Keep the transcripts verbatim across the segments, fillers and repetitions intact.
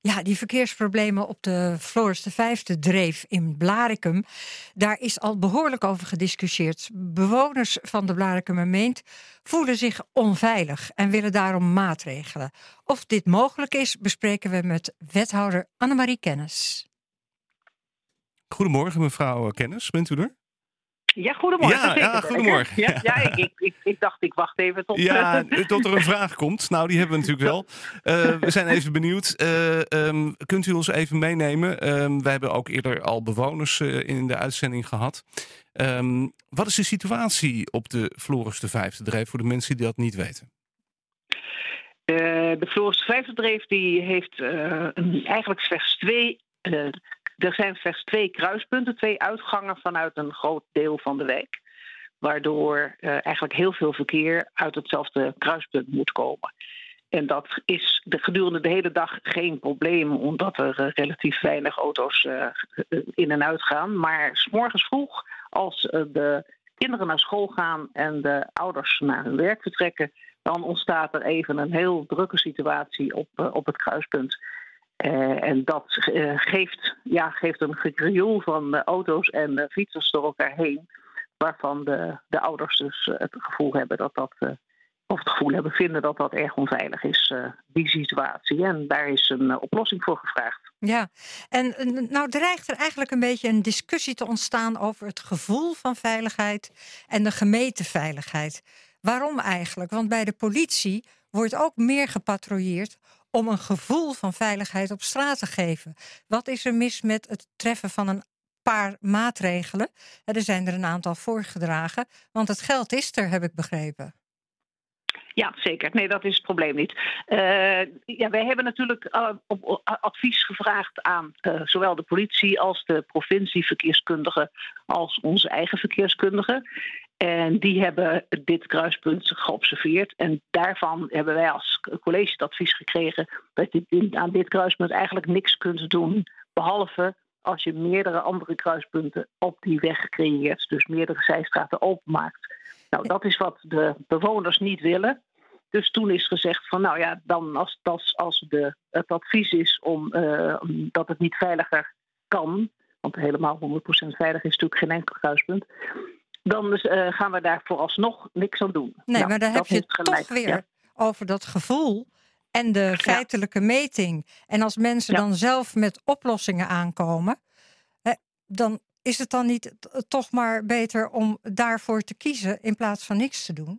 Ja, die verkeersproblemen op de Floris de Vijfde dreef in Blaricum, daar is al behoorlijk over gediscussieerd. Bewoners van de Blaricummermeent voelen zich onveilig en willen daarom maatregelen. Of dit mogelijk is, bespreken we met wethouder Annemarie Kennis. Goedemorgen, mevrouw Kennis. Bent u er? Ja, goedemorgen. Ja, ja goedemorgen. Ja, ja ik, ik, ik, ik dacht, ik wacht even tot... Ja, tot er een vraag komt. Nou, die hebben we natuurlijk wel. Uh, we zijn even benieuwd. Uh, um, kunt u ons even meenemen? Um, we hebben ook eerder al bewoners uh, in de uitzending gehad. Um, wat is de situatie op de Floris de Vijfde dreef voor de mensen die dat niet weten? Uh, de Floris de Vijfde dreef die heeft uh, een, eigenlijk slechts twee... Uh, Er zijn slechts twee kruispunten, twee uitgangen vanuit een groot deel van de wijk. Waardoor uh, eigenlijk heel veel verkeer uit hetzelfde kruispunt moet komen. En dat is de, gedurende de hele dag geen probleem, omdat er uh, relatief weinig auto's uh, in en uit gaan. Maar 's morgens vroeg, als uh, de kinderen naar school gaan en de ouders naar hun werk vertrekken, dan ontstaat er even een heel drukke situatie op, uh, op het kruispunt. Uh, en dat uh, geeft, ja, geeft een gekrioel van uh, auto's en uh, fietsers door elkaar heen. Waarvan de, de ouders dus uh, het gevoel hebben dat dat, uh, of het gevoel hebben vinden dat dat erg onveilig is, uh, die situatie. En daar is een uh, oplossing voor gevraagd. Ja, en nou dreigt er eigenlijk een beetje een discussie te ontstaan over het gevoel van veiligheid en de gemeten veiligheid. Waarom eigenlijk? Want bij de politie wordt ook meer gepatrouilleerd om een gevoel van veiligheid op straat te geven. Wat is er mis met het treffen van een paar maatregelen? Er zijn er een aantal voorgedragen, want het geld is er, heb ik begrepen. Ja, zeker. Nee, dat is het probleem niet. Uh, ja, wij hebben natuurlijk uh, op advies gevraagd aan uh, zowel de politie als de provincieverkeerskundigen als onze eigen verkeerskundigen. En die hebben dit kruispunt geobserveerd. En daarvan hebben wij als college het advies gekregen dat je aan dit kruispunt eigenlijk niks kunt doen, behalve als je meerdere andere kruispunten op die weg creëert. Dus meerdere zijstraten openmaakt. Nou, dat is wat de bewoners niet willen. Dus toen is gezegd van, nou ja, dan als, als, als de, het advies is om uh, dat het niet veiliger kan, want helemaal honderd procent veilig is natuurlijk geen enkel kruispunt, dan dus, uh, gaan we daar vooralsnog niks aan doen. Nee, nou, maar dan heb je het gelijk, toch weer ja. over dat gevoel en de feitelijke ja. meting. En als mensen ja. dan zelf met oplossingen aankomen, hè, dan is het dan niet toch maar beter om daarvoor te kiezen in plaats van niks te doen?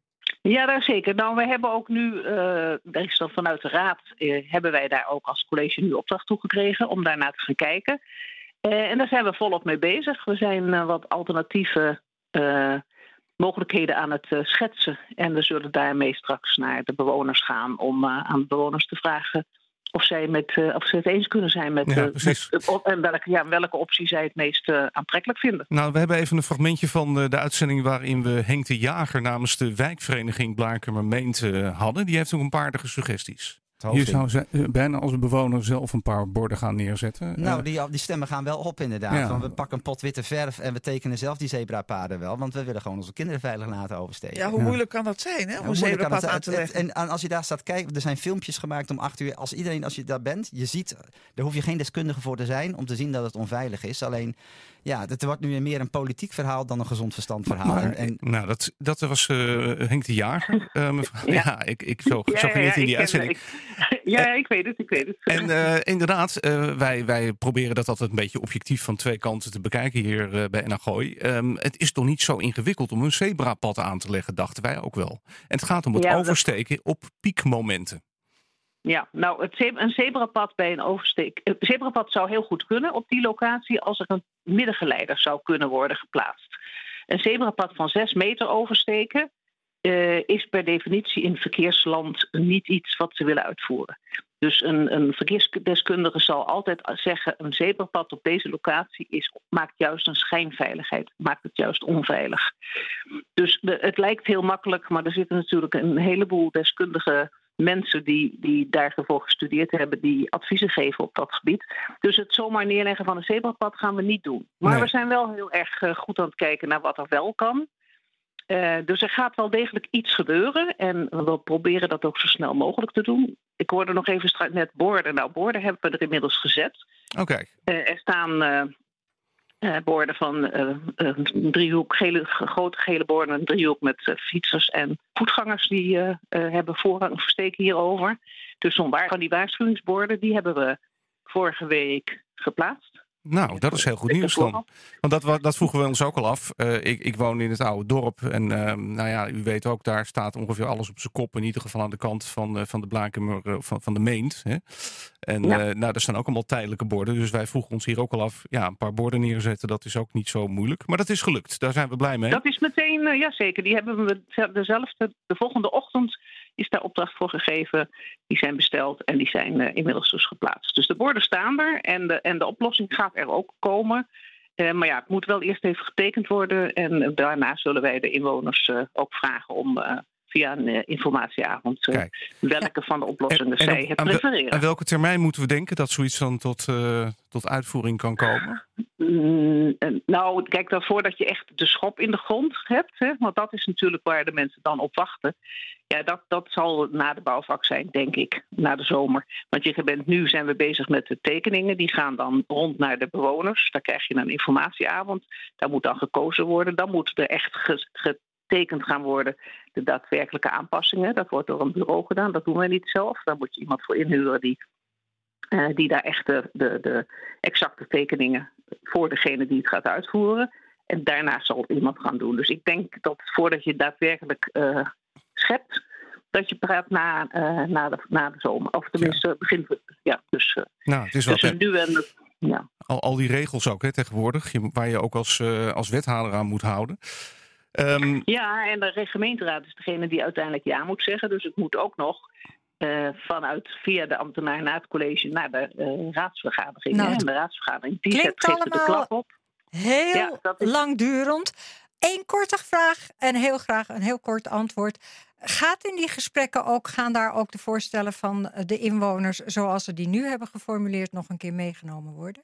Ja, daar zeker. Nou, we hebben ook nu, uh, er is dan vanuit de raad, uh, hebben wij daar ook als college nu opdracht toe gekregen om daarnaar te gaan kijken. Uh, en daar zijn we volop mee bezig. We zijn uh, wat alternatieve uh, mogelijkheden aan het uh, schetsen. En we zullen daarmee straks naar de bewoners gaan om uh, aan de bewoners te vragen of zij met, uh, of ze het eens kunnen zijn met, ja, uh, met uh, en welke, ja, welke optie zij het meest uh, aantrekkelijk vinden. Nou, we hebben even een fragmentje van de, de uitzending waarin we Henk de Jager namens de wijkvereniging Blaricummermeent uh, hadden. Die heeft ook een paar aardige suggesties. Hier zou ze, uh, bijna als een bewoner zelf een paar borden gaan neerzetten. Nou, uh, die, die stemmen gaan wel op inderdaad. Ja. Want we pakken een pot witte verf en we tekenen zelf die zebrapaden wel. Want we willen gewoon onze kinderen veilig laten oversteken. Ja, hoe ja. moeilijk kan dat zijn, hè? Om ja, een zebrapad aan te leggen. En, en als je daar staat kijken, er zijn filmpjes gemaakt om acht uur. Als iedereen, als je daar bent, je ziet, daar hoef je geen deskundige voor te zijn om te zien dat het onveilig is. Alleen, ja, het wordt nu meer een politiek verhaal dan een gezond verstand verhaal. Maar, en, nou, dat, dat was uh, Henk de Jager. Uh, mevrouw. Ja. ja, ik, ik zo, ja, zo ging ja, het in die ik uitzending. Ik, ja, ik weet het, ik weet het. En uh, inderdaad, uh, wij, wij proberen dat altijd een beetje objectief van twee kanten te bekijken hier uh, bij Enagooi. Um, het is toch niet zo ingewikkeld om een zebrapad aan te leggen, dachten wij ook wel. En het gaat om het ja, oversteken dat... op piekmomenten. Ja, nou, het ze- een zebrapad bij een oversteek. Een zebrapad zou heel goed kunnen op die locatie als er een middengeleider zou kunnen worden geplaatst. Een zebrapad van zes meter oversteken uh, is per definitie in verkeersland niet iets wat ze willen uitvoeren. Dus een, een verkeersdeskundige zal altijd zeggen, een zebrapad op deze locatie is, maakt juist een schijnveiligheid, maakt het juist onveilig. Dus de, het lijkt heel makkelijk, maar er zitten natuurlijk een heleboel deskundige mensen die, die daarvoor gestudeerd hebben, die adviezen geven op dat gebied. Dus het zomaar neerleggen van een zebrapad gaan we niet doen. Maar nee. we zijn wel heel erg uh, goed aan het kijken naar wat er wel kan. Uh, dus er gaat wel degelijk iets gebeuren. En we proberen dat ook zo snel mogelijk te doen. Ik hoorde nog even straks net borden. Nou, borden hebben we er inmiddels gezet. Oké. Okay. Uh, er staan uh, uh, borden van uh, een driehoek, gele, grote gele borden, een driehoek met uh, fietsers en voetgangers die uh, uh, hebben voorrang versteken hierover. Dus zo'n waar van die waarschuwingsborden, die hebben we vorige week geplaatst. Nou, dat is heel goed nieuws dan. Want dat, dat vroegen we ons ook al af. Uh, ik, ik woon in het oude dorp. En uh, nou ja, u weet ook, daar staat ongeveer alles op zijn kop. In ieder geval aan de kant van, uh, van de Blakemer, uh, van, van de Meent. Hè? En ja. uh, nou, er staan ook allemaal tijdelijke borden. Dus wij vroegen ons hier ook al af. Ja, een paar borden neerzetten, dat is ook niet zo moeilijk. Maar dat is gelukt. Daar zijn we blij mee. Dat is meteen, uh, ja zeker. Die hebben we dezelfde, de volgende ochtend is daar opdracht voor gegeven. Die zijn besteld en die zijn uh, inmiddels dus geplaatst. Dus de borden staan er en de, en de oplossing gaat er ook komen. Uh, maar ja, het moet wel eerst even getekend worden. En uh, daarna zullen wij de inwoners uh, ook vragen om uh, via een uh, informatieavond uh, welke van de oplossingen zij het prefereren. Aan welke termijn moeten we denken dat zoiets dan tot, uh, tot uitvoering kan komen? Mm, nou, kijk dan voordat je echt de schop in de grond hebt. Hè, want dat is natuurlijk waar de mensen dan op wachten. Ja, dat, dat zal na de bouwvak zijn, denk ik, na de zomer. Want je bent, nu zijn we bezig met de tekeningen. Die gaan dan rond naar de bewoners. Daar krijg je een informatieavond. Daar moet dan gekozen worden. Dan moet er echt getekend gaan worden de daadwerkelijke aanpassingen. Dat wordt door een bureau gedaan. Dat doen wij niet zelf. Daar moet je iemand voor inhuren die, uh, die daar echt de, de, de exacte tekeningen voor degene die het gaat uitvoeren. En daarna zal iemand gaan doen. Dus ik denk dat voordat je daadwerkelijk Uh, schept, dat je praat na, uh, na, de, na de zomer. Of tenminste, ja. begint we. Ja, dus uh, nou, het is wel dus nu en ja. al, al die regels ook hè, tegenwoordig, je, waar je ook als, uh, als wethouder aan moet houden. Um, ja, en de gemeenteraad is degene die uiteindelijk ja moet zeggen. Dus het moet ook nog uh, vanuit via de ambtenaar naar het college naar de uh, raadsvergadering. Nou, en de raadsvergadering die zet, geeft er de klap op. Heel ja, is... langdurend. Eén korte vraag en heel graag een heel kort antwoord. Gaat in die gesprekken ook, gaan daar ook de voorstellen van de inwoners, zoals ze die nu hebben geformuleerd, nog een keer meegenomen worden?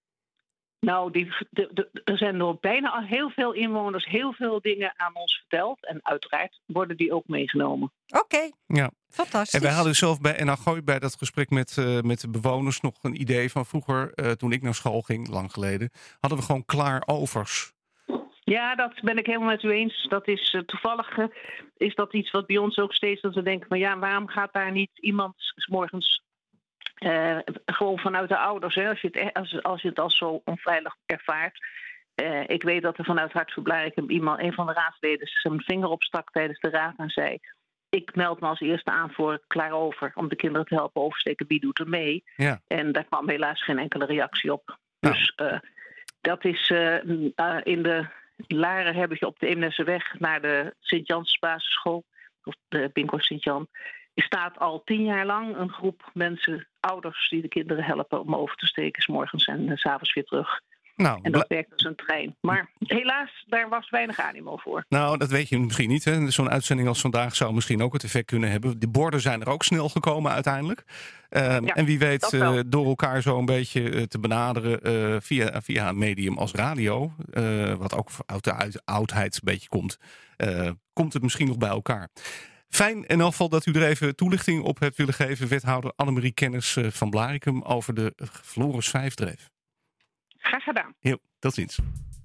Nou, die, de, de, er zijn door bijna al heel veel inwoners heel veel dingen aan ons verteld. En uiteraard worden die ook meegenomen. Oké, okay. Ja. Fantastisch. En wij hadden zelf bij N H Gooi bij dat gesprek met, uh, met de bewoners nog een idee van vroeger, uh, toen ik naar school ging, lang geleden, hadden we gewoon klaar overs. Ja, dat ben ik helemaal met u eens. Dat is uh, toevallig uh, is dat iets wat bij ons ook steeds dat we denken van ja, waarom gaat daar niet iemand 's morgens uh, gewoon vanuit de ouders, hè, als je het als, als je het als zo onveilig ervaart. Uh, ik weet dat er vanuit Hart voor Blarikum iemand, een van de raadsleden, zijn vinger opstak tijdens de raad en zei: ik meld me als eerste aan voor Klaarover om de kinderen te helpen oversteken. Wie doet er mee? Ja. En daar kwam helaas geen enkele reactie op. Ja. Dus uh, dat is uh, uh, in de Laren heb je op de Eemnesseweg naar de Sint-Jans basisschool, of de Binkhorst Sint-Jan. Er staat al tien jaar lang een groep mensen, ouders, die de kinderen helpen om over te steken, 's morgens en uh, 's avonds weer terug. Nou, en dat werkt als een trein. Maar helaas, daar was weinig animo voor. Nou, dat weet je misschien niet. Hè? Zo'n uitzending als vandaag zou misschien ook het effect kunnen hebben. De borden zijn er ook snel gekomen uiteindelijk. Uh, ja, en wie weet uh, door elkaar zo een beetje uh, te benaderen uh, via, via een medium als radio. Uh, wat ook uit de uit, oudheid een beetje komt. Uh, komt het misschien nog bij elkaar. Fijn in elk geval dat u er even toelichting op hebt willen geven. Wethouder Annemarie Kennis uh, van Blarikum over de Floris vijf dreef. Graag gedaan. Heel, tot ziens.